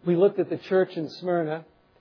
we looked at the church in Smyrna.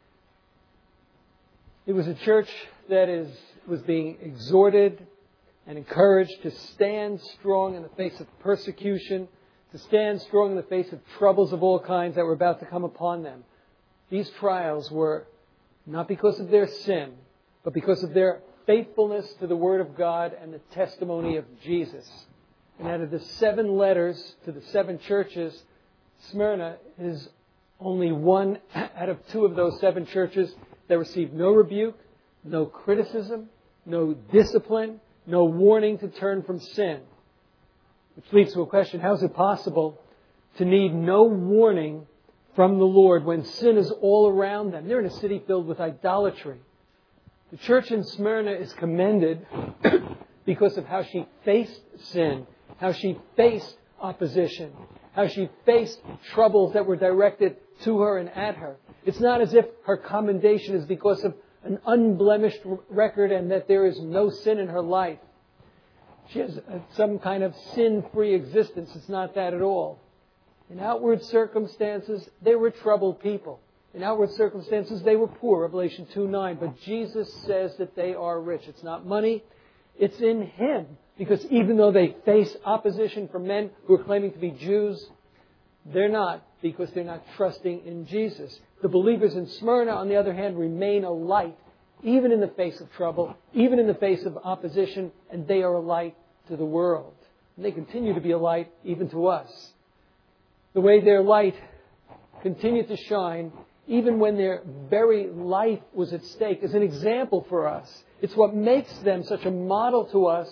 It was a church that was being exhorted and encouraged to stand strong in the face of persecution, to stand strong in the face of troubles of all kinds that were about to come upon them. These trials were not because of their sin, but because of their faithfulness to the Word of God and the testimony of Jesus. And out of the 7 letters to the 7 churches, Smyrna is only one out of 2 of those 7 churches that received no rebuke, no criticism, no discipline, no warning to turn from sin. Which leads to a question, how is it possible to need no warning from the Lord when sin is all around them? They're in a city filled with idolatry. The church in Smyrna is commended because of how she faced sin, how she faced opposition, how she faced troubles that were directed to her and at her. It's not as if her commendation is because of an unblemished record and that there is no sin in her life. She has some kind of sin-free existence. It's not that at all. In outward circumstances, they were troubled people. In outward circumstances, they were poor, Revelation 2:9. But Jesus says that they are rich. It's not money. It's in Him. Because even though they face opposition from men who are claiming to be Jews, they're not, because they're not trusting in Jesus. The believers in Smyrna, on the other hand, remain a light, even in the face of trouble, even in the face of opposition, and they are a light to the world. And they continue to be a light even to us. The way their light continued to shine, even when their very life was at stake, is an example for us. It's what makes them such a model to us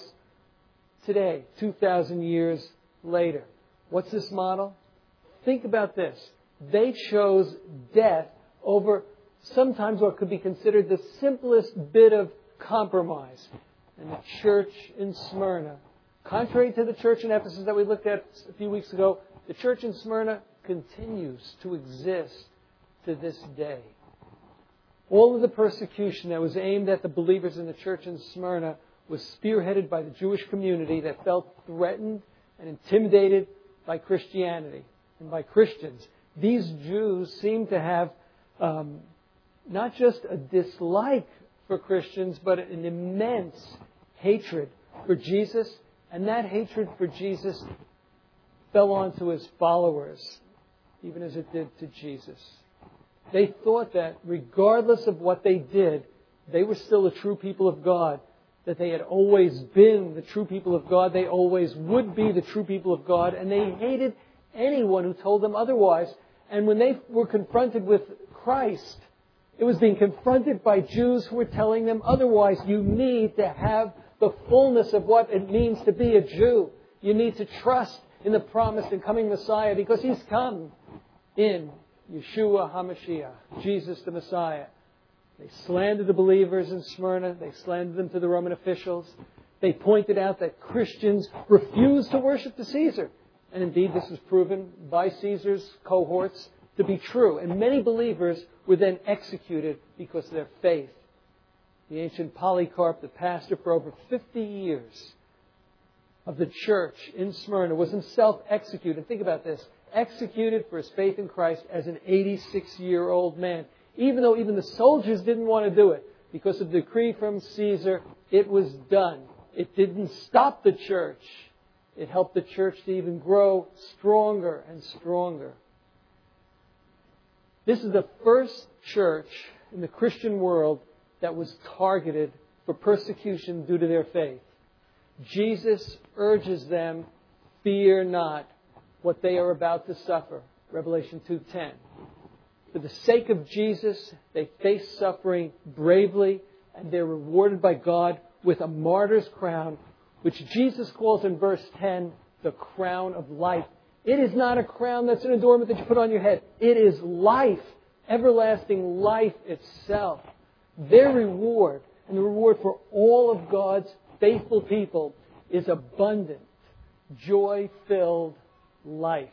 today, 2,000 years later. What's this model? Think about this. They chose death over sometimes what could be considered the simplest bit of compromise. And the church in Smyrna, contrary to the church in Ephesus that we looked at a few weeks ago, the church in Smyrna continues to exist to this day. All of the persecution that was aimed at the believers in the church in Smyrna was spearheaded by the Jewish community that felt threatened and intimidated by Christianity and by Christians. These Jews seem to have not just a dislike for Christians, but an immense hatred for Jesus. And that hatred for Jesus fell onto His followers, even as it did to Jesus. They thought that regardless of what they did, they were still the true people of God, that they had always been the true people of God, they always would be the true people of God, and they hated anyone who told them otherwise. And when they were confronted with Christ, it was being confronted by Jews who were telling them otherwise. You need to have the fullness of what it means to be a Jew. You need to trust in the promised and coming Messiah because He's come in Yeshua HaMashiach, Jesus the Messiah. They slandered the believers in Smyrna. They slandered them to the Roman officials. They pointed out that Christians refused to worship the Caesar. And indeed, this was proven by Caesar's cohorts to be true. And many believers were then executed because of their faith. The ancient Polycarp, the pastor for over 50 years of the church in Smyrna, was himself executed. Think about this. Executed for his faith in Christ as an 86-year-old man. Even though even the soldiers didn't want to do it. Because of the decree from Caesar, it was done. It didn't stop the church. It helped the church to even grow stronger and stronger. This is the first church in the Christian world that was targeted for persecution due to their faith. Jesus urges them, fear not what they are about to suffer. Revelation 2:10. For the sake of Jesus, they face suffering bravely, and they're rewarded by God with a martyr's crown, which Jesus calls in verse 10 the crown of life. It is not a crown that's an adornment that you put on your head. It is life, everlasting life itself. Their reward, and the reward for all of God's faithful people, is abundant, joy-filled life.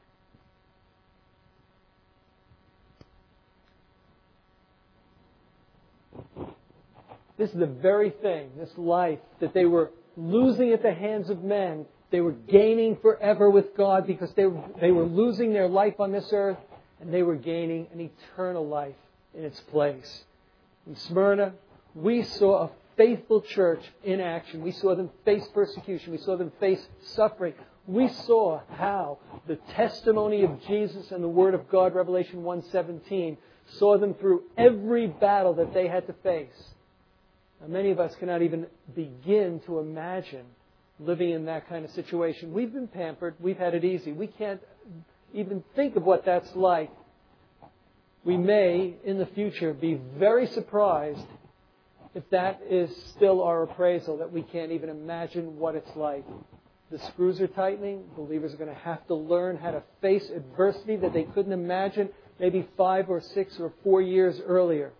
This is the very thing, this life that they were losing at the hands of men, they were gaining forever with God because they were losing their life on this earth and they were gaining an eternal life in its place. In Smyrna, we saw a faithful church in action. We saw them face persecution. We saw them face suffering. We saw how the testimony of Jesus and the Word of God, Revelation 1:17, saw them through every battle that they had to face. Now, many of us cannot even begin to imagine living in that kind of situation. We've been pampered. We've had it easy. We can't even think of what that's like. We may, in the future, be very surprised if that is still our appraisal, that we can't even imagine what it's like. The screws are tightening. Believers are going to have to learn how to face adversity that they couldn't imagine maybe 5 or 6 or 4 years earlier.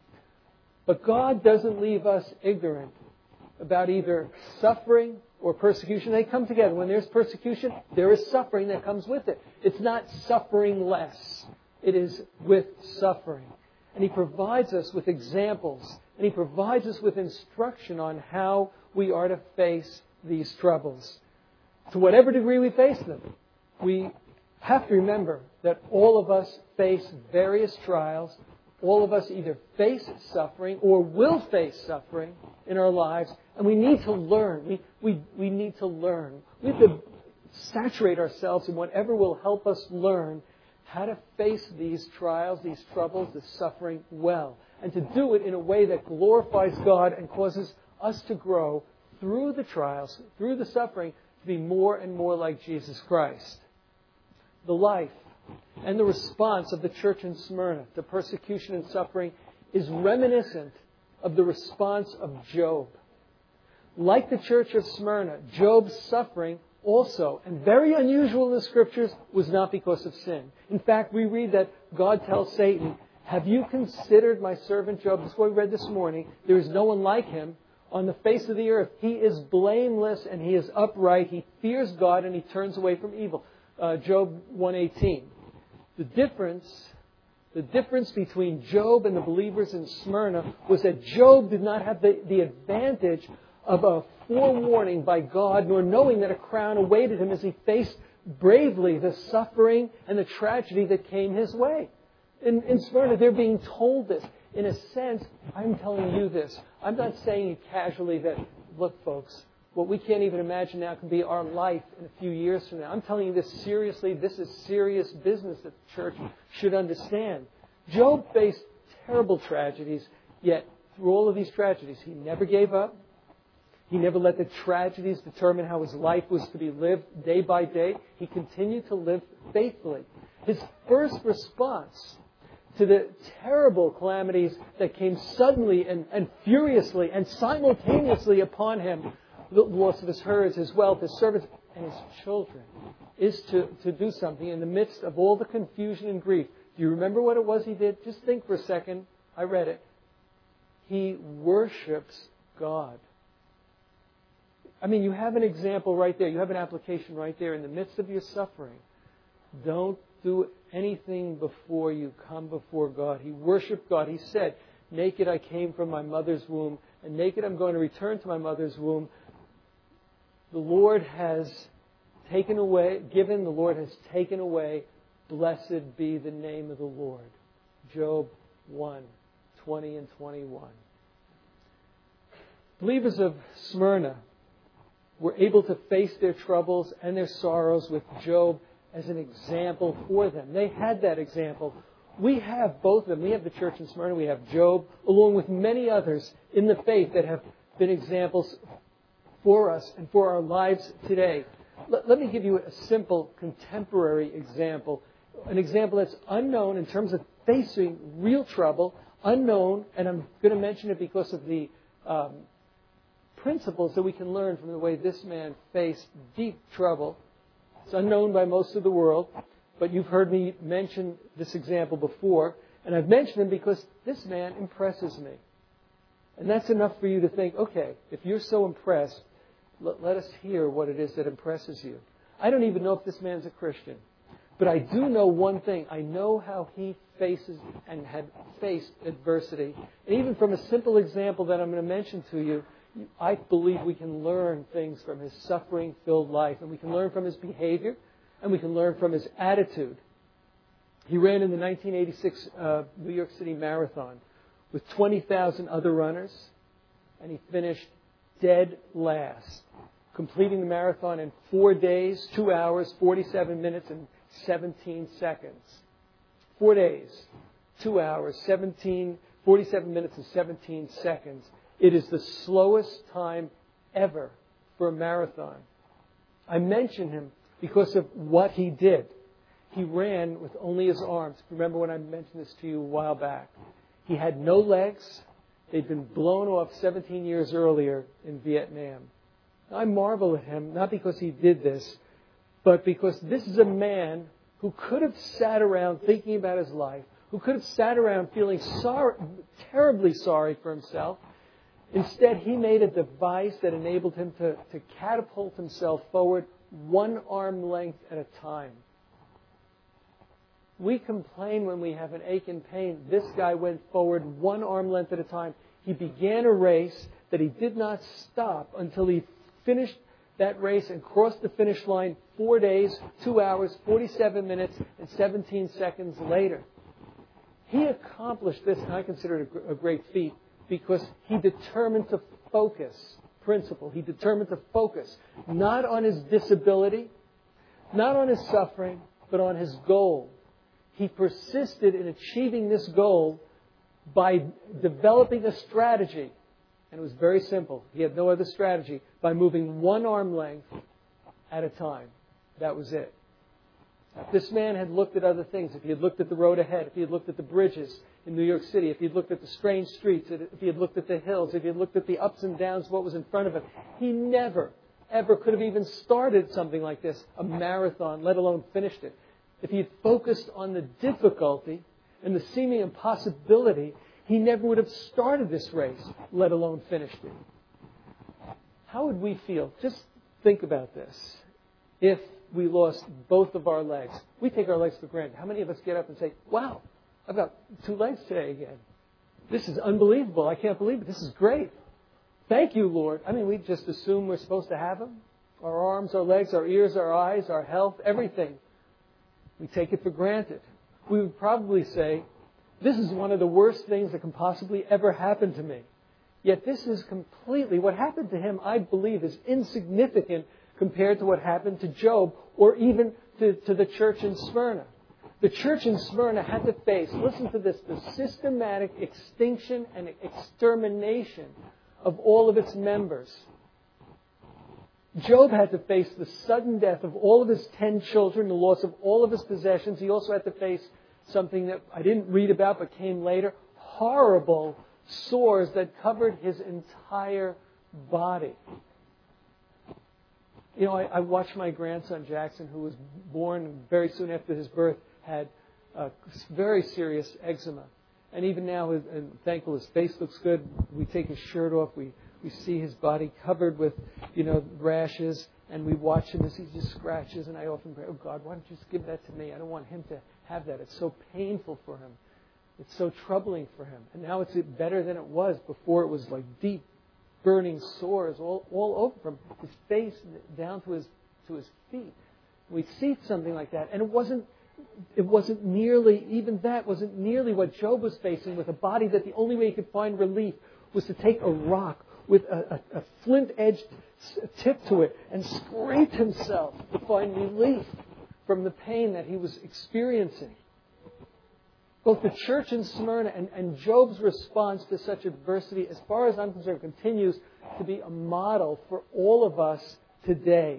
But God doesn't leave us ignorant about either suffering or persecution. They come together. When there's persecution, there is suffering that comes with it. It's not suffering less. It is with suffering. And He provides us with examples. And He provides us with instruction on how we are to face these troubles. To whatever degree we face them, we have to remember that all of us face various trials. All of us either face suffering or will face suffering in our lives. And we need to learn. We need to learn. We have to saturate ourselves in whatever will help us learn how to face these trials, these troubles, this suffering well. And to do it in a way that glorifies God and causes us to grow through the trials, through the suffering, to be more and more like Jesus Christ. The life and the response of the church in Smyrna to persecution and suffering is reminiscent of the response of Job. Like the church of Smyrna, Job's suffering also, and very unusual in the Scriptures, was not because of sin. In fact, we read that God tells Satan, "Have you considered my servant Job?" That's what we read this morning. There is no one like him on the face of the earth. He is blameless and he is upright. He fears God and he turns away from evil. Job 1:18. The difference between Job and the believers in Smyrna was that Job did not have the advantage of a forewarning by God, nor knowing that a crown awaited him as he faced bravely the suffering and the tragedy that came his way. In Smyrna, they're being told this. In a sense, I'm telling you this. I'm not saying it casually that, look, folks, what we can't even imagine now can be our life in a few years from now. I'm telling you this seriously. This is serious business that the church should understand. Job faced terrible tragedies, yet through all of these tragedies, he never gave up. He never let the tragedies determine how his life was to be lived day by day. He continued to live faithfully. His first response to the terrible calamities that came suddenly and furiously and simultaneously upon him, the loss of his herds, his wealth, his servants, and his children, is to do something in the midst of all the confusion and grief. Do you remember what it was he did? Just think for a second. I read it. He worships God. I mean, you have an example right there. You have an application right there in the midst of your suffering. Don't do anything before you come before God. He worshiped God. He said, "Naked I came from my mother's womb, and naked I'm going to return to my mother's womb." The Lord has taken away, given, the Lord has taken away. Blessed be the name of the Lord. Job 1:20 and 21. Believers of Smyrna were able to face their troubles and their sorrows with Job as an example for them. They had that example. We have both of them. We have the church in Smyrna. We have Job, along with many others in the faith that have been examples for us and for our lives today. Let me give you a simple contemporary example. An example that's unknown in terms of facing real trouble. Unknown, and I'm going to mention it because of the principles that we can learn from the way this man faced deep trouble. It's unknown by most of the world, but you've heard me mention this example before, and I've mentioned him because this man impresses me. And that's enough for you to think, okay, if you're so impressed, let us hear what it is that impresses you. I don't even know if this man's a Christian, but I do know one thing. I know how he faces and had faced adversity. And even from a simple example that I'm going to mention to you, I believe we can learn things from his suffering-filled life. And we can learn from his behavior. And we can learn from his attitude. He ran in the 1986 New York City Marathon with 20,000 other runners, and he finished dead last, completing the marathon in 4 days, 2 hours, 47 minutes, and 17 seconds. 4 days, 2 hours, 47 minutes, and 17 seconds. It is the slowest time ever for a marathon. I mention him because of what he did. He ran with only his arms. Remember when I mentioned this to you a while back? He had no legs. They'd been blown off 17 years earlier in Vietnam. I marvel at him, not because he did this, but because this is a man who could have sat around thinking about his life, who could have sat around feeling terribly sorry for himself. Instead, he made a device that enabled him to catapult himself forward 1 arm length at a time. We complain when we have an ache and pain. This guy went forward 1 arm length at a time. He began a race that he did not stop until he finished that race and crossed the finish line 4 days, 2 hours, 47 minutes, and 17 seconds later. He accomplished this, and I consider it a great feat, because he determined to focus. Principle. He determined to focus not on his disability, not on his suffering, but on his goal. He persisted in achieving this goal by developing a strategy. And it was very simple. He had no other strategy. By moving 1 arm length at a time. That was it. If this man had looked at other things, if he had looked at the road ahead, if he had looked at the bridges in New York City, if he had looked at the strange streets, if he had looked at the hills, if he had looked at the ups and downs of what was in front of him, he never, ever could have even started something like this, a marathon, let alone finished it. If he had focused on the difficulty and the seeming impossibility, he never would have started this race, let alone finished it. How would we feel? Just think about this. If we lost both of our legs. We take our legs for granted. How many of us get up and say, wow, I've got 2 legs today again. This is unbelievable. I can't believe it. This is great. Thank you, Lord. I mean, we just assume we're supposed to have them. Our arms, our legs, our ears, our eyes, our health, everything. We take it for granted. We would probably say, this is one of the worst things that can possibly ever happen to me. Yet this is completely, what happened to him, I believe, is insignificant compared to what happened to Job or even to the church in Smyrna. The church in Smyrna had to face, listen to this, the systematic extinction and extermination of all of its members. Job had to face the sudden death of all of his 10 children, the loss of all of his possessions. He also had to face something that I didn't read about but came later, horrible sores that covered his entire body. You know, I watched my grandson Jackson, who was born very soon after his birth, had very serious eczema. And even now, and thankful his face looks good. We take his shirt off. We see his body covered with, rashes. And we watch him as he just scratches. And I often pray, oh God, why don't you just give that to me? I don't want him to have that. It's so painful for him. It's so troubling for him. And now it's better than it was. Before it was like deep, burning sores all over from his face down to his feet. We'd see something like that. And it wasn't nearly, even that wasn't nearly what Job was facing, with a body that the only way he could find relief was to take a rock with a flint-edged tip to it and scrape himself to find relief from the pain that he was experiencing. Both the church in Smyrna and Job's response to such adversity, as far as I'm concerned, continues to be a model for all of us today.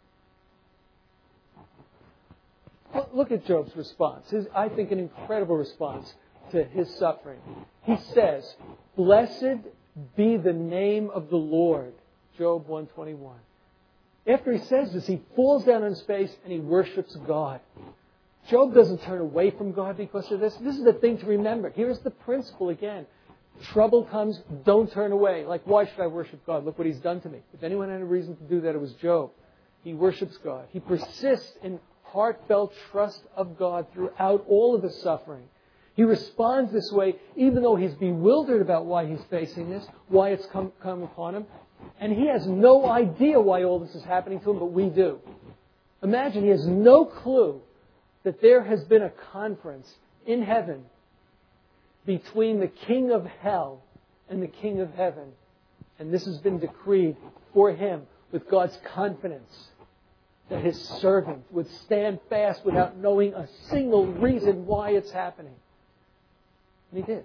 Look at Job's response. I think an incredible response to his suffering. He says, "Blessed be the name of the Lord." Job 1:21. After he says this, he falls down on his face and he worships God. Job doesn't turn away from God because of this. This is the thing to remember. Here's the principle again. Trouble comes, don't turn away. Like, why should I worship God? Look what He's done to me. If anyone had a reason to do that, it was Job. He worships God. He persists in heartfelt trust of God throughout all of his suffering. He responds this way even though he's bewildered about why he's facing this, why it's come upon him. And he has no idea why all this is happening to him, but we do. Imagine he has no clue that there has been a conference in heaven between the king of hell and the king of heaven. And this has been decreed for him with God's confidence that his servant would stand fast without knowing a single reason why it's happening. And he did.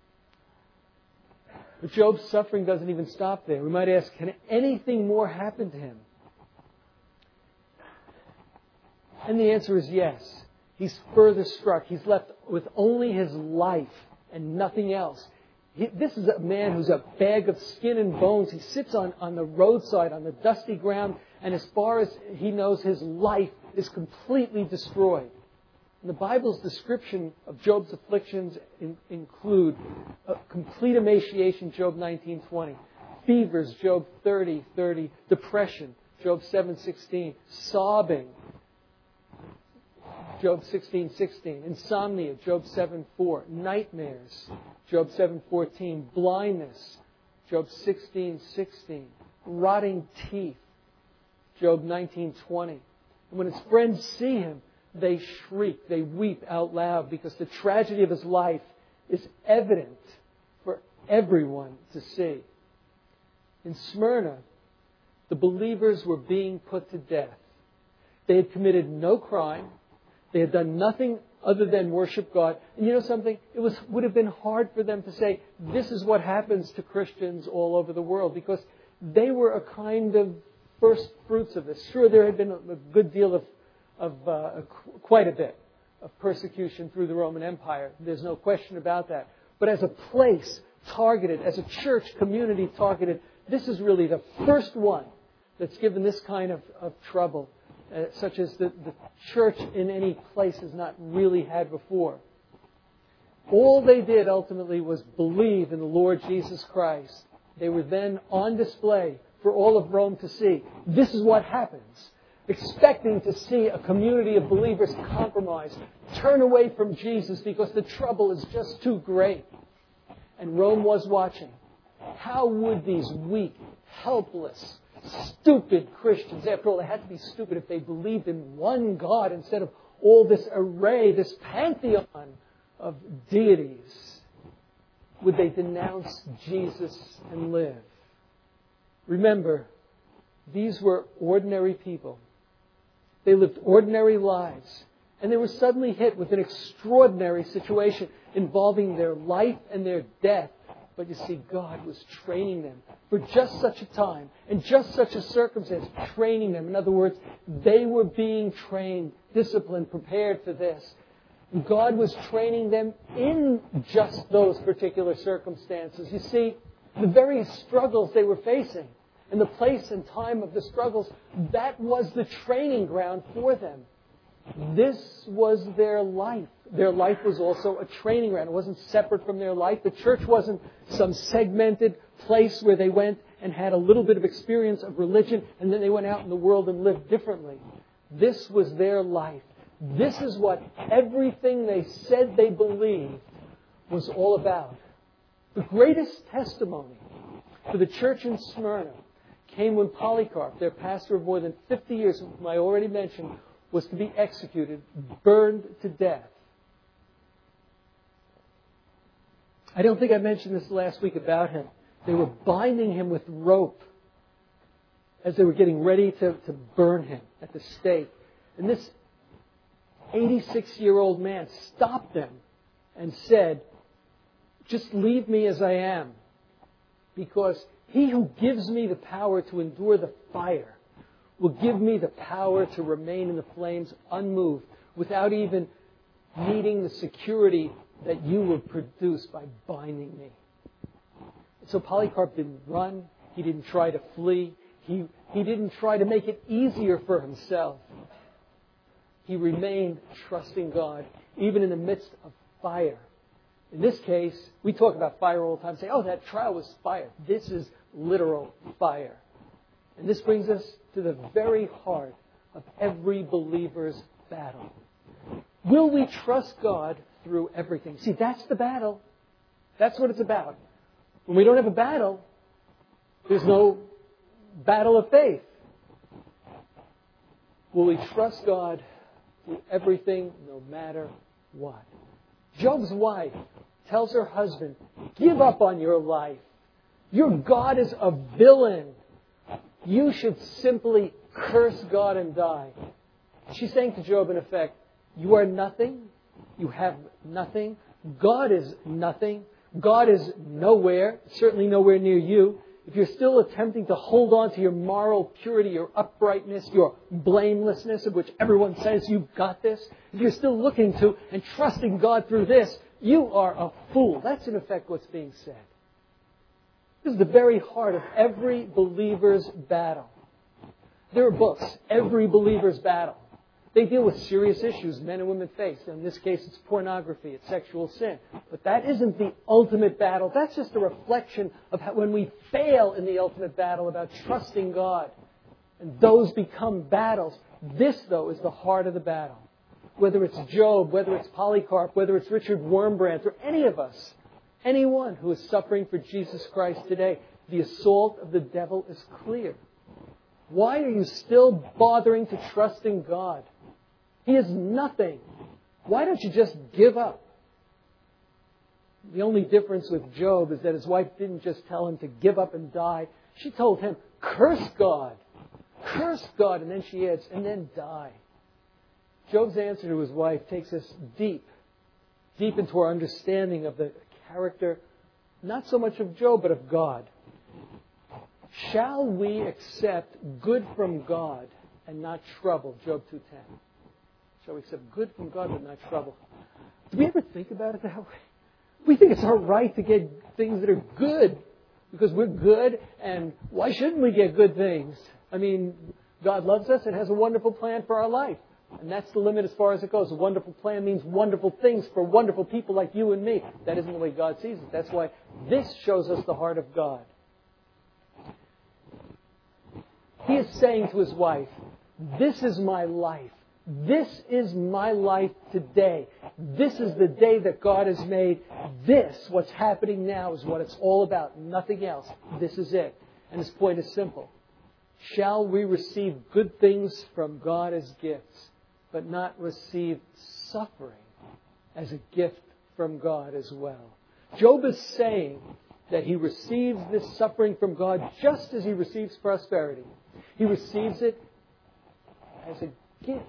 But Job's suffering doesn't even stop there. We might ask, can anything more happen to him? And the answer is yes. He's further struck. He's left with only his life and nothing else. This is a man who's a bag of skin and bones. He sits on the roadside, on the dusty ground, and as far as he knows, his life is completely destroyed. And the Bible's description of Job's afflictions include complete emaciation, Job 19:20, fevers, Job 30:30, depression, Job 7:16, sobbing, Job 16:16, insomnia, Job 7:4, nightmares, Job 7:14, blindness, Job 16:16, rotting teeth, Job 19:20. And when his friends see him, they shriek, they weep out loud because the tragedy of his life is evident for everyone to see. In Smyrna, the believers were being put to death. They had committed no crime. They had done nothing other than worship God. And you know something? It would have been hard for them to say, this is what happens to Christians all over the world, because they were a kind of first fruits of this. Sure, there had been a good deal quite a bit of persecution through the Roman Empire. There's no question about that. But as a place targeted, as a church community targeted, this is really the first one that's given this kind of trouble, such as the church in any place has not really had before. All they did ultimately was believe in the Lord Jesus Christ. They were then on display for all of Rome to see. This is what happens. Expecting to see a community of believers compromise, turn away from Jesus because the trouble is just too great. And Rome was watching. How would these weak, helpless, stupid Christians, after all, they had to be stupid if they believed in one God instead of all this array, this pantheon of deities, would they denounce Jesus and live? Remember, these were ordinary people. They lived ordinary lives. And they were suddenly hit with an extraordinary situation involving their life and their death. But you see, God was training them for just such a time and just such a circumstance, training them. In other words, they were being trained, disciplined, prepared for this. And God was training them in just those particular circumstances. You see, the very struggles they were facing and the place and time of the struggles, that was the training ground for them. This was their life. Their life was also a training ground. It wasn't separate from their life. The church wasn't some segmented place where they went and had a little bit of experience of religion and then they went out in the world and lived differently. This was their life. This is what everything they said they believed was all about. The greatest testimony for the church in Smyrna came when Polycarp, their pastor of more than 50 years, whom I already mentioned, was to be executed, burned to death. I don't think I mentioned this last week about him. They were binding him with rope as they were getting ready to burn him at the stake. And this 86-year-old man stopped them and said, just leave me as I am, because he who gives me the power to endure the fire will give me the power to remain in the flames unmoved without even needing the security that you will produce by binding me. So Polycarp didn't run. He didn't try to flee. He didn't try to make it easier for himself. He remained trusting God, even in the midst of fire. In this case, we talk about fire all the time, say, oh, that trial was fire. This is literal fire. And this brings us to the very heart of every believer's battle. Will we trust God through everything? See, that's the battle. That's what it's about. When we don't have a battle, there's no battle of faith. Will we trust God through everything, no matter what. Job's wife tells her husband, give up on your life. Your God is a villain. You should simply curse God and die. She's saying to Job, in effect, you are nothing. You have nothing. God is nothing. God is nowhere, certainly nowhere near you. If you're still attempting to hold on to your moral purity, your uprightness, your blamelessness, of which everyone says you've got this, if you're still looking to and trusting God through this, you are a fool. That's in effect what's being said. This is the very heart of every believer's battle. There are books, Every Believer's Battle. They deal with serious issues men and women face. In this case, it's pornography, it's sexual sin. But that isn't the ultimate battle. That's just a reflection of how, when we fail in the ultimate battle about trusting God. And those become battles. This, though, is the heart of the battle. Whether it's Job, whether it's Polycarp, whether it's Richard Wurmbrand, or any of us, anyone who is suffering for Jesus Christ today, the assault of the devil is clear. Why are you still bothering to trust in God? He is nothing. Why don't you just give up? The only difference with Job is that his wife didn't just tell him to give up and die. She told him, curse God. Curse God. And then she adds, and then die. Job's answer to his wife takes us deep into our understanding of the character, not so much of Job, but of God. Shall we accept good from God and not trouble? Job 2:10. Shall we accept good from God but not trouble? Do we ever think about it that way? We think it's our right to get things that are good because we're good, and why shouldn't we get good things? I mean, God loves us and has a wonderful plan for our life. And that's the limit as far as it goes. A wonderful plan means wonderful things for wonderful people like you and me. That isn't the way God sees it. That's why this shows us the heart of God. He is saying to his wife, this is my life. This is my life today. This is the day that God has made. This, what's happening now, is what it's all about. Nothing else. This is it. And his point is simple. Shall we receive good things from God as gifts, but not receive suffering as a gift from God as well? Job is saying that he receives this suffering from God just as he receives prosperity. He receives it as a gift.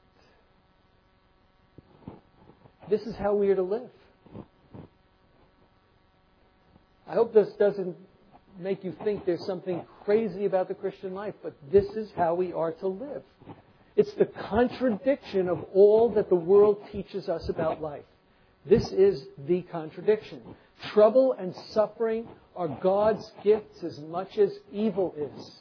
This is how we are to live. I hope this doesn't make you think there's something crazy about the Christian life, but this is how we are to live. It's the contradiction of all that the world teaches us about life. This is the contradiction. Trouble and suffering are God's gifts as much as evil is.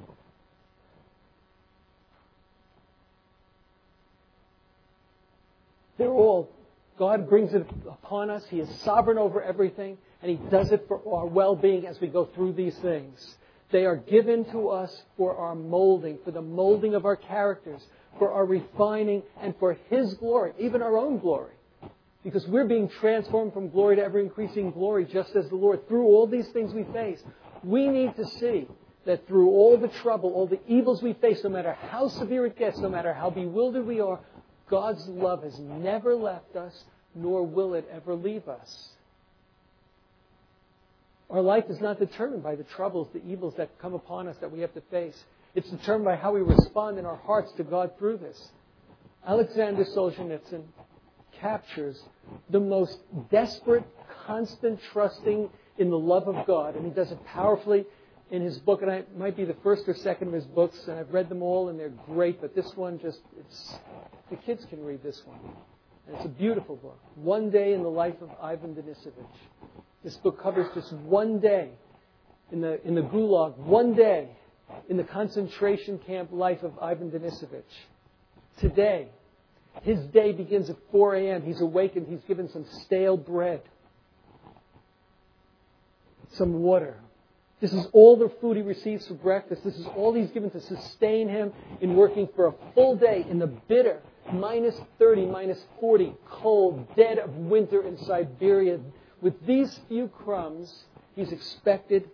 They're all, God brings it upon us. He is sovereign over everything, and He does it for our well-being as we go through these things. They are given to us for our molding, for the molding of our characters, for our refining, and for His glory, even our own glory. Because we're being transformed from glory to ever-increasing glory, just as the Lord. Through all these things we face, we need to see that through all the trouble, all the evils we face, no matter how severe it gets, no matter how bewildered we are, God's love has never left us, nor will it ever leave us. Our life is not determined by the troubles, the evils that come upon us that we have to face. It's determined by how we respond in our hearts to God through this. Alexander Solzhenitsyn captures the most desperate, constant trusting in the love of God. And he does it powerfully in his book. And it might be the first or second of his books. And I've read them all and they're great. But this one the kids can read this one. And it's a beautiful book. One Day in the Life of Ivan Denisovich. This book covers just one day in the Gulag, one day in the concentration camp life of Ivan Denisovich. Today, his day begins at 4 a.m. He's awakened. He's given some stale bread, some water. This is all the food he receives for breakfast. This is all he's given to sustain him in working for a full day in the bitter, minus 30, minus 40, cold, dead of winter in Siberia. With these few crumbs, he's expected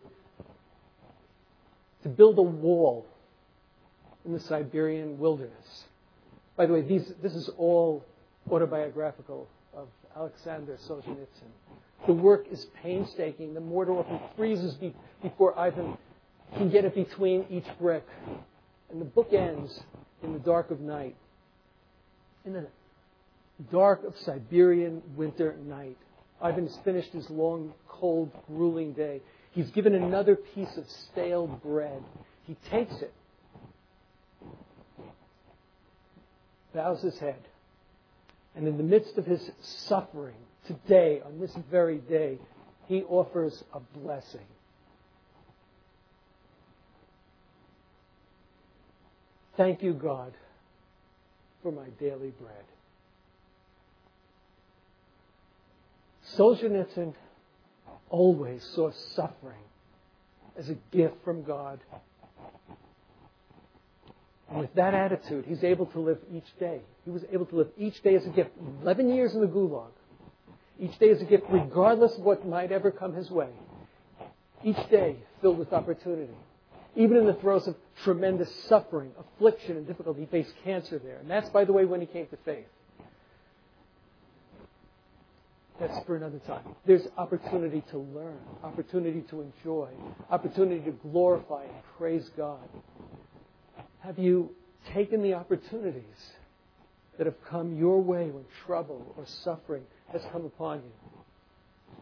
to build a wall in the Siberian wilderness. By the way, this is all autobiographical of Alexander Solzhenitsyn. The work is painstaking. The mortar often freezes before Ivan can get it between each brick. And the book ends in the dark of night. In the dark of Siberian winter night. Ivan has finished his long, cold, grueling day. He's given another piece of stale bread. He takes it, bows his head, and in the midst of his suffering, today, on this very day, he offers a blessing. Thank you, God, for my daily bread. Solzhenitsyn always saw suffering as a gift from God. And with that attitude, he's able to live each day. He was able to live each day as a gift. 11 years in the Gulag. Each day as a gift, regardless of what might ever come his way. Each day filled with opportunity. Even in the throes of tremendous suffering, affliction, and difficulty, he faced cancer there. And that's, by the way, when he came to faith. That's for another time. There's opportunity to learn, opportunity to enjoy, opportunity to glorify and praise God. Have you taken the opportunities that have come your way when trouble or suffering has come upon you?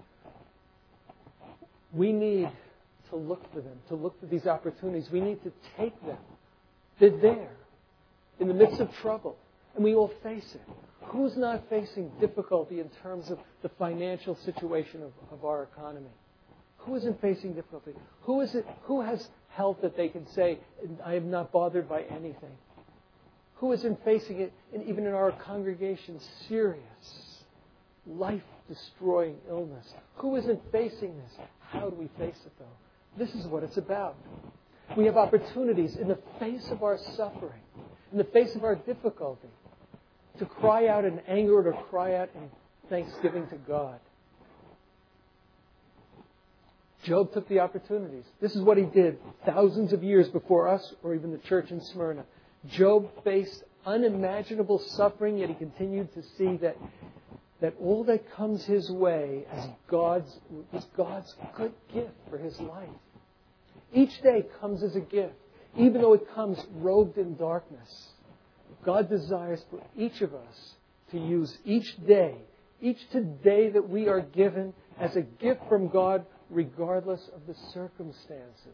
We need to look for them, to look for these opportunities. We need to take them. They're there in the midst of trouble, and we all face it. Who's not facing difficulty in terms of the financial situation of our economy? Who isn't facing difficulty? Who has health that they can say, I am not bothered by anything? Who isn't facing it, and even in our congregation, serious, life-destroying illness? Who isn't facing this? How do we face it, though? This is what it's about. We have opportunities in the face of our suffering, in the face of our difficulty, to cry out in anger or to cry out in thanksgiving to God. Job took the opportunities. This is what he did thousands of years before us or even the church in Smyrna. Job faced unimaginable suffering, yet he continued to see that all that comes his way was God's good gift for his life. Each day comes as a gift, even though it comes robed in darkness. God desires for each of us to use each today that we are given as a gift from God, regardless of the circumstances.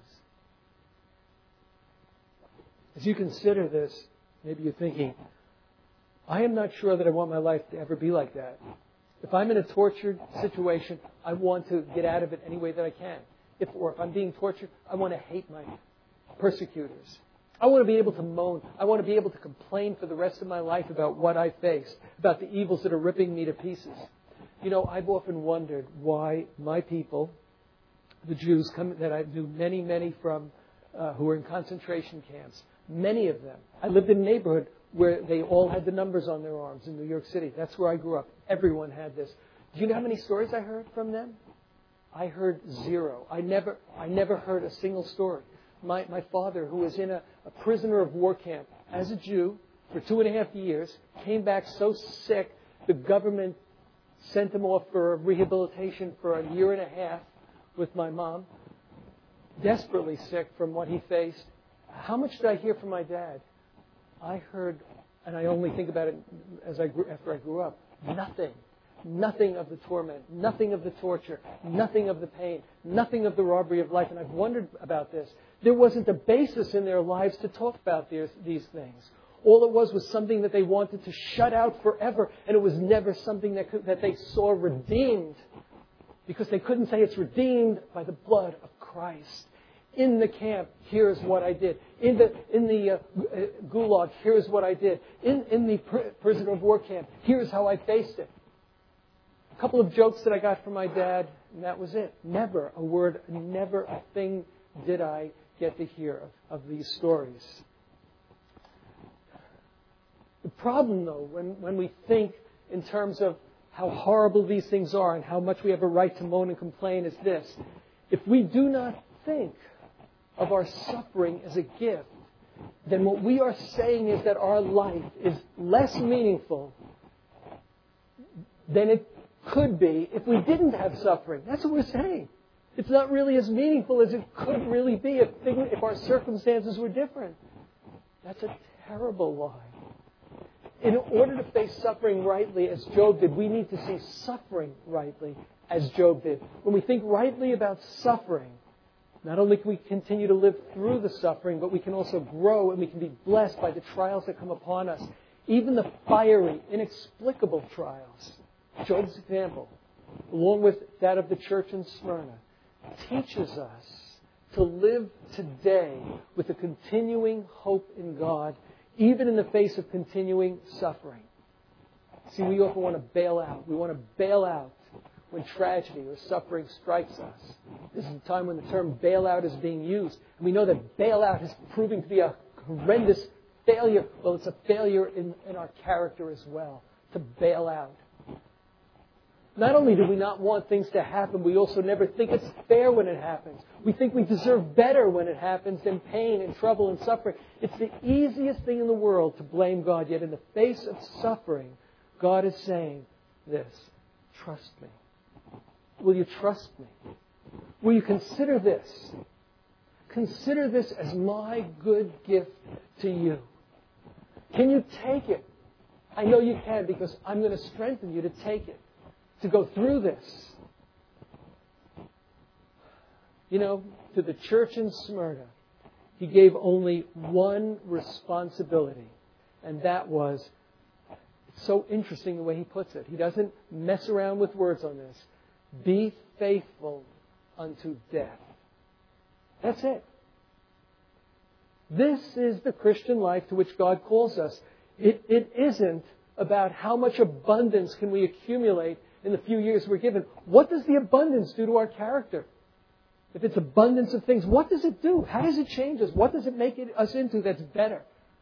As you consider this, maybe you're thinking, I am not sure that I want my life to ever be like that. If I'm in a tortured situation, I want to get out of it any way that I can. If I'm being tortured, I want to hate my persecutors. I want to be able to moan. I want to be able to complain for the rest of my life about what I face, about the evils that are ripping me to pieces. You know, I've often wondered why my people, the Jews that I knew many from, who were in concentration camps, many of them. I lived in a neighborhood where they all had the numbers on their arms in New York City. That's where I grew up. Everyone had this. Do you know how many stories I heard from them? I heard zero. I never heard a single story. My father, who was in a prisoner of war camp as a Jew for 2.5 years, came back so sick, the government sent him off for rehabilitation for 1.5 years with my mom, desperately sick from what he faced. How much did I hear from my dad? I heard, and I only think about it after I grew up, nothing. Nothing of the torment, nothing of the torture, nothing of the pain, nothing of the robbery of life. And I've wondered about this. There wasn't a basis in their lives to talk about these things. All it was something that they wanted to shut out forever. And it was never something that they saw redeemed. Because they couldn't say it's redeemed by the blood of Christ. In the camp, here's what I did. In the gulag, here's what I did. In the prisoner of war camp, here's how I faced it. A couple of jokes that I got from my dad, and that was it. Never a word, never a thing did I get to hear of these stories. The problem, though, when we think in terms of how horrible these things are and how much we have a right to moan and complain is this. If we do not think of our suffering as a gift, then what we are saying is that our life is less meaningful than it could be if we didn't have suffering. That's what we're saying. It's not really as meaningful as it could really be if our circumstances were different. That's a terrible lie. In order to face suffering rightly, as Job did, we need to see suffering rightly, as Job did. When we think rightly about suffering, not only can we continue to live through the suffering, but we can also grow and we can be blessed by the trials that come upon us. Even the fiery, inexplicable trials. Job's example, along with that of the church in Smyrna, teaches us to live today with a continuing hope in God, even in the face of continuing suffering. See, we often want to bail out. We want to bail out when tragedy or suffering strikes us. This is a time when the term bailout is being used. And we know that bailout is proving to be a horrendous failure. Well, it's a failure in our character as well, to bail out. Not only do we not want things to happen, we also never think it's fair when it happens. We think we deserve better when it happens than pain and trouble and suffering. It's the easiest thing in the world to blame God. Yet in the face of suffering, God is saying this: trust me. Will you trust me? Will you consider this? Consider this as my good gift to you. Can you take it? I know you can, because I'm going to strengthen you to take it, to go through this. You know, to the church in Smyrna, he gave only one responsibility, and that was, it's so interesting the way he puts it. He doesn't mess around with words on this. Be faithful unto death. That's it. This is the Christian life to which God calls us. It isn't about how much abundance can we accumulate in the few years we're given. What does the abundance do to our character? If it's abundance of things, what does it do? How does it change us? What does it make us into that's better?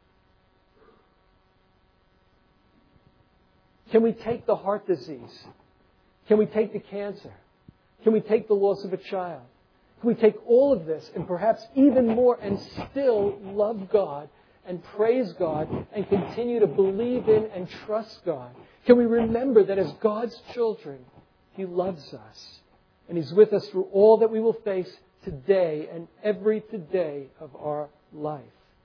Can we take the heart disease? Can we take the cancer? Can we take the loss of a child? Can we take all of this and perhaps even more and still love God and praise God and continue to believe in and trust God? Can we remember that as God's children, He loves us and He's with us through all that we will face today and every today of our life?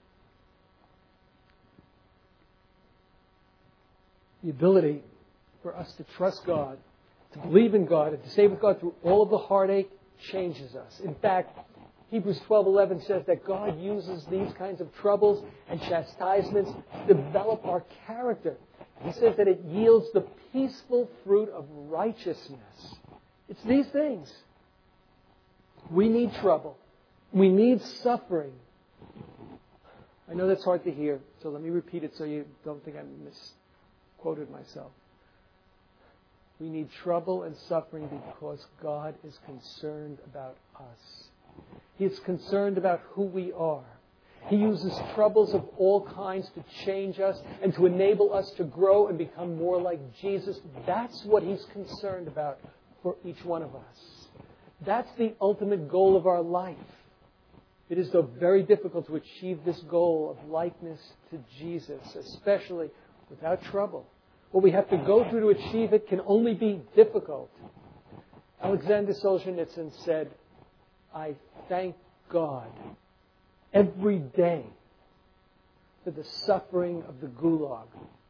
The ability for us to trust God, to believe in God, and to stay with God through all of the heartache changes us. In fact, Hebrews 12:11 says that God uses these kinds of troubles and chastisements to develop our character. He says that it yields the peaceful fruit of righteousness. It's these things. We need trouble. We need suffering. I know that's hard to hear, so let me repeat it so you don't think I misquoted myself. We need trouble and suffering because God is concerned about us. He is concerned about who we are. He uses troubles of all kinds to change us and to enable us to grow and become more like Jesus. That's what He's concerned about for each one of us. That's the ultimate goal of our life. It is, though, very difficult to achieve this goal of likeness to Jesus, especially without trouble. What we have to go through to achieve it can only be difficult. Alexander Solzhenitsyn said, I thank God every day for the suffering of the Gulag.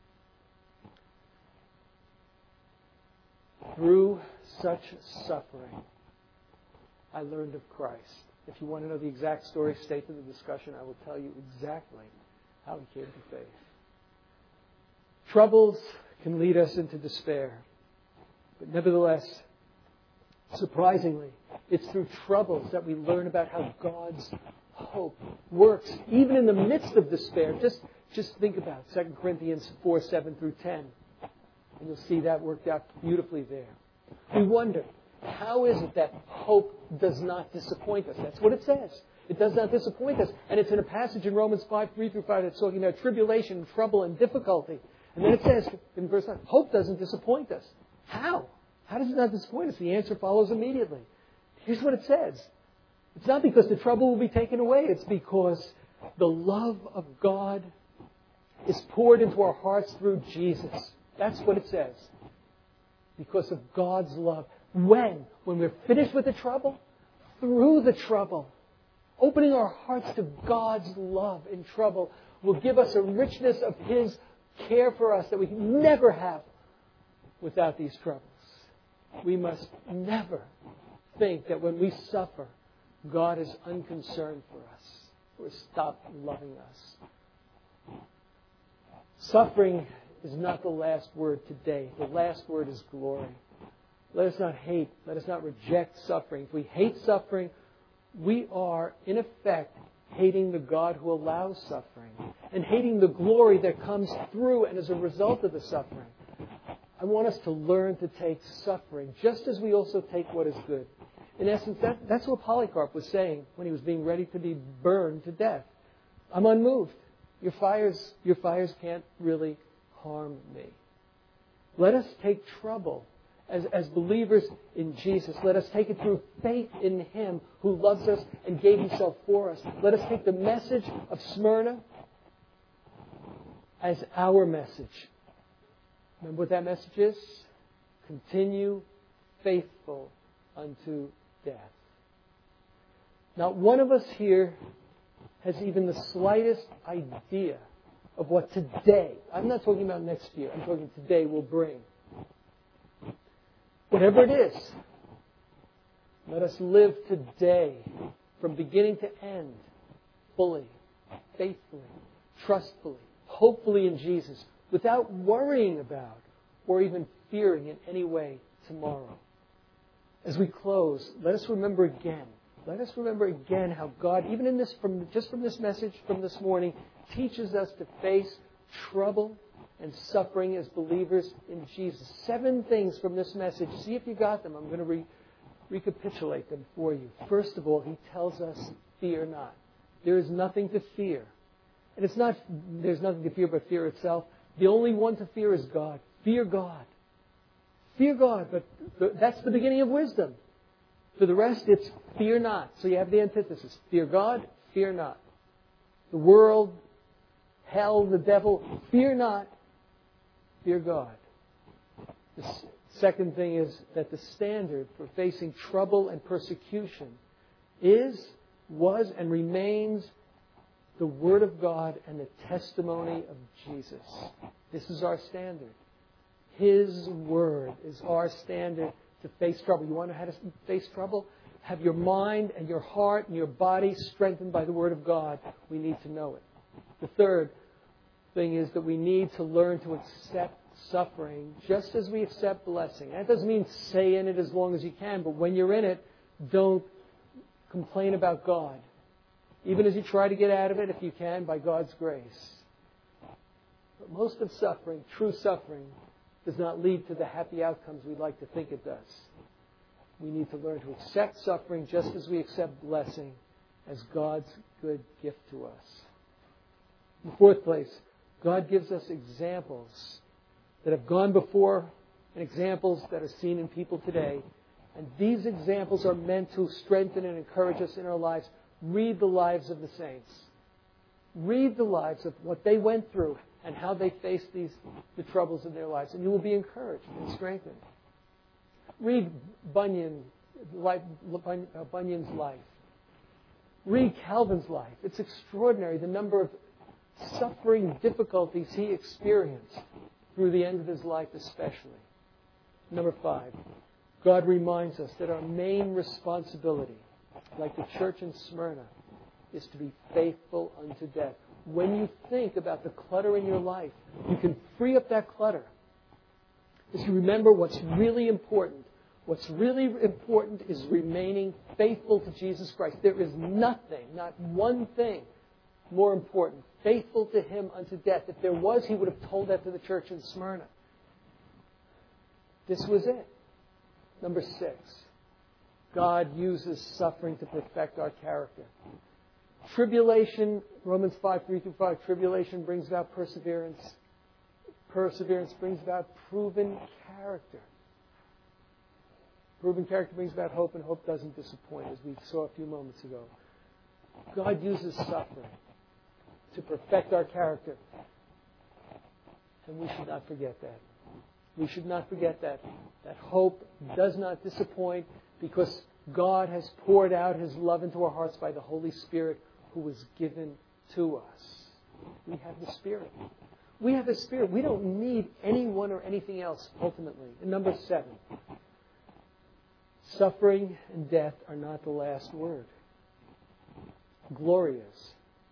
Through such suffering, I learned of Christ. If you want to know the exact story, stay to the discussion. I will tell you exactly how He came to faith. Troubles can lead us into despair. But nevertheless, surprisingly, it's through troubles that we learn about how God's hope works, even in the midst of despair. Just think about 2 Corinthians 4:7-10. And you'll see that worked out beautifully there. We wonder, how is it that hope does not disappoint us? That's what it says. It does not disappoint us. And it's in a passage in Romans 5:3-5 that's talking about tribulation, trouble, and difficulty. And then it says in verse 9, hope doesn't disappoint us. How? How does it not disappoint us? The answer follows immediately. Here's what it says. It's not because the trouble will be taken away. It's because The love of God is poured into our hearts through Jesus. That's what it says. Because of God's love. When? When we're finished with the trouble? Through the trouble. Opening our hearts to God's love in trouble will give us a richness of His care for us that we can never have without these troubles. We must never think that when we suffer, God is unconcerned for us or stopped loving us. Suffering is not the last word today. The last word is glory. Let us not hate. Let us not reject suffering. If we hate suffering, we are, in effect, hating the God who allows suffering and hating the glory that comes through and as a result of the suffering. I want us to learn to take suffering just as we also take what is good. In essence, that's what Polycarp was saying when he was being ready to be burned to death. I'm unmoved. Your fires can't really harm me. Let us take trouble as believers in Jesus. Let us take it through faith in Him who loves us and gave Himself for us. Let us take the message of Smyrna as our message. Remember what that message is? Continue faithful unto death. Not one of us here has even the slightest idea of what today, I'm not talking about next year, I'm talking today, will bring. Whatever it is, let us live today from beginning to end, fully, faithfully, trustfully, hopefully in Jesus, without worrying about or even fearing in any way tomorrow. As we close, let us remember again how God, even in this, from this message from this morning, teaches us to face trouble and suffering as believers in Jesus. 7 things from this message. See if you got them. I'm going to recapitulate them for you. First of all, He tells us, fear not. There is nothing to fear. And it's not, there's nothing to fear but fear itself. The only one to fear is God. Fear God. Fear God, but that's the beginning of wisdom. For the rest, it's fear not. So you have the antithesis. Fear God, fear not. The world, hell, the devil, fear not. Fear God. The second thing is that the standard for facing trouble and persecution was, and remains the Word of God and the testimony of Jesus. This is our standard. His Word is our standard to face trouble. You want to know how to face trouble? Have your mind and your heart and your body strengthened by the Word of God. We need to know it. The third thing is that we need to learn to accept suffering just as we accept blessing. That doesn't mean stay in it as long as you can, but when you're in it, don't complain about God. Even as you try to get out of it, if you can, by God's grace. But most of suffering, true suffering, does not lead to the happy outcomes we'd like to think it does. We need to learn to accept suffering just as we accept blessing as God's good gift to us. In the fourth place, God gives us examples that have gone before and examples that are seen in people today. And these examples are meant to strengthen and encourage us in our lives. Read the lives of the saints. Read the lives of what they went through and how they faced the troubles in their lives. And you will be encouraged and strengthened. Read Bunyan's life. Read Calvin's life. It's extraordinary the number of suffering difficulties he experienced through the end of his life especially. Number 5, God reminds us that our main responsibility, like the church in Smyrna, is to be faithful unto death. When you think about the clutter in your life, you can free up that clutter. Just remember what's really important. What's really important is remaining faithful to Jesus Christ. There is nothing, not one thing, more important. Faithful to Him unto death. If there was, He would have told that to the church in Smyrna. This was it. Number 6. God uses suffering to perfect our character. Tribulation, Romans 5:3-5, tribulation brings about perseverance. Perseverance brings about proven character. Proven character brings about hope, and hope doesn't disappoint, as we saw a few moments ago. God uses suffering to perfect our character. And we should not forget that. We should not forget that. That hope does not disappoint because God has poured out His love into our hearts by the Holy Spirit who was given to us. We have the Spirit. We have the Spirit. We don't need anyone or anything else ultimately. And number 7, suffering and death are not the last word. Glory is.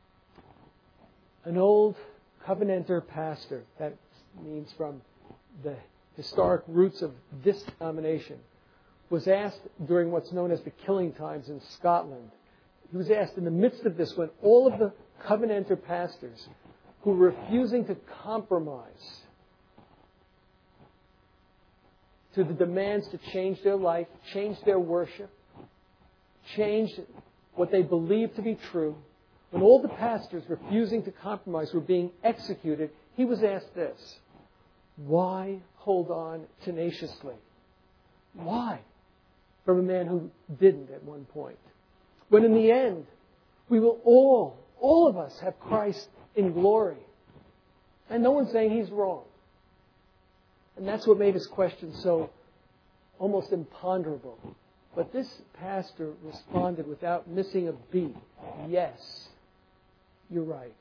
An old Covenanter pastor, that means from the historic roots of this denomination, was asked during what's known as the killing times in Scotland. He was asked in the midst of this when all of the Covenanter pastors who were refusing to compromise to the demands to change their life, change their worship, change what they believed to be true, when all the pastors refusing to compromise were being executed, he was asked this: why hold on tenaciously? Why? From a man who didn't at one point. When in the end, we will all of us have Christ in glory. And no one's saying he's wrong. And that's what made his question so almost imponderable. But this pastor responded without missing a beat. Yes, you're right.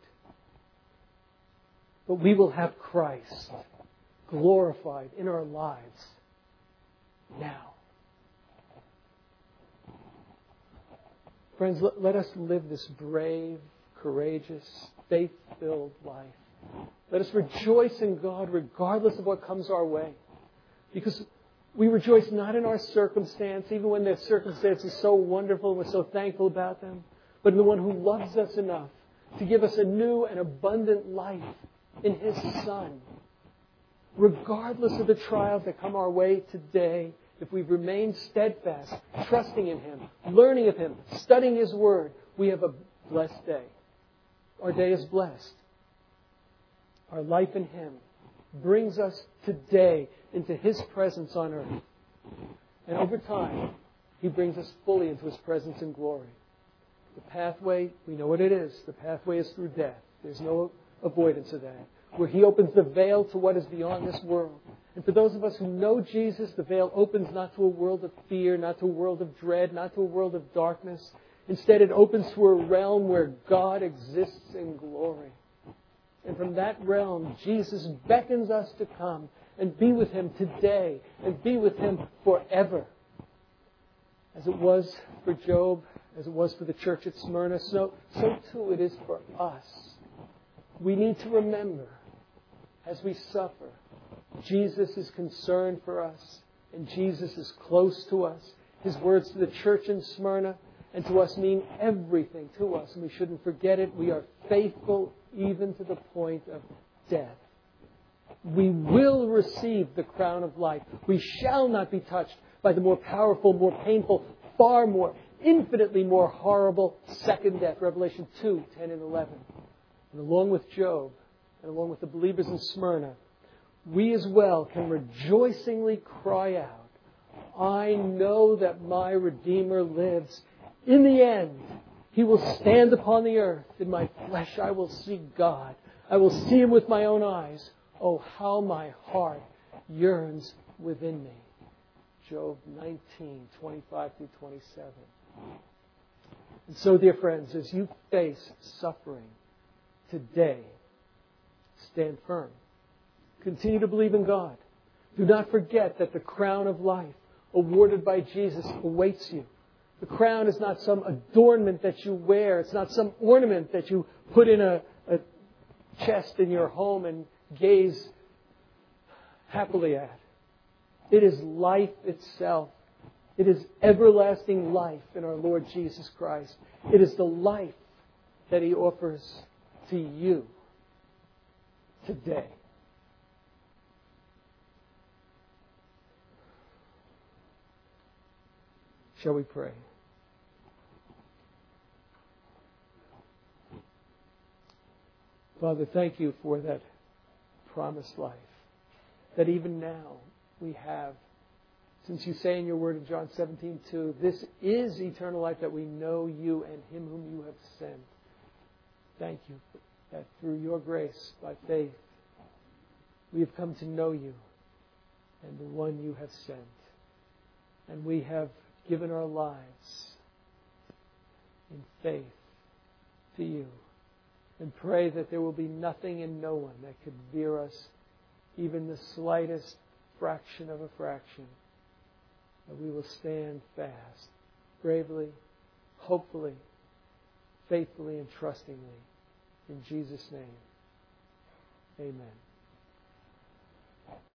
But we will have Christ glorified in our lives now. Friends, let us live this brave, courageous, faith-filled life. Let us rejoice in God regardless of what comes our way. Because we rejoice not in our circumstance, even when the circumstance is so wonderful, we're so thankful about them, but in the one who loves us enough to give us a new and abundant life in His Son. Regardless of the trials that come our way today, if we remain steadfast, trusting in Him, learning of Him, studying His Word, we have a blessed day. Our day is blessed. Our life in Him brings us today into His presence on earth. And over time, He brings us fully into His presence in glory. The pathway, we know what it is. The pathway is through death. There's no avoidance of that. Where He opens the veil to what is beyond this world. And for those of us who know Jesus, the veil opens not to a world of fear, not to a world of dread, not to a world of darkness. Instead, it opens to a realm where God exists in glory. And from that realm, Jesus beckons us to come and be with Him today and be with Him forever. As it was for Job, as it was for the church at Smyrna, so too it is for us. We need to remember, as we suffer, Jesus is concerned for us, and Jesus is close to us. His words to the church in Smyrna and to us mean everything to us, and we shouldn't forget it. We are faithful even to the point of death. We will receive the crown of life. We shall not be touched by the more powerful, more painful, far more, infinitely more horrible second death. Revelation 2, 10 and 11. And along with Job, and along with the believers in Smyrna, we as well can rejoicingly cry out, I know that my Redeemer lives. In the end, He will stand upon the earth. In my flesh I will see God. I will see Him with my own eyes. Oh, how my heart yearns within me. Job 19, 25 through 27. And so, dear friends, as you face suffering today, stand firm. Continue to believe in God. Do not forget that the crown of life awarded by Jesus awaits you. The crown is not some adornment that you wear. It's not some ornament that you put in a chest in your home and gaze happily at. It is life itself. It is everlasting life in our Lord Jesus Christ. It is the life that He offers to you today. Shall we pray? Father, thank You for that promised life that even now we have. Since You say in Your word in John 17:2, this is eternal life, that we know You and Him whom You have sent. Thank You. that through your grace, by faith, we have come to know you and the one you have sent. And we have given our lives in faith to you. And pray that there will be nothing and no one that could veer us even the slightest fraction of a fraction. That we will stand fast, bravely, hopefully, faithfully, and trustingly. In Jesus' name, amen.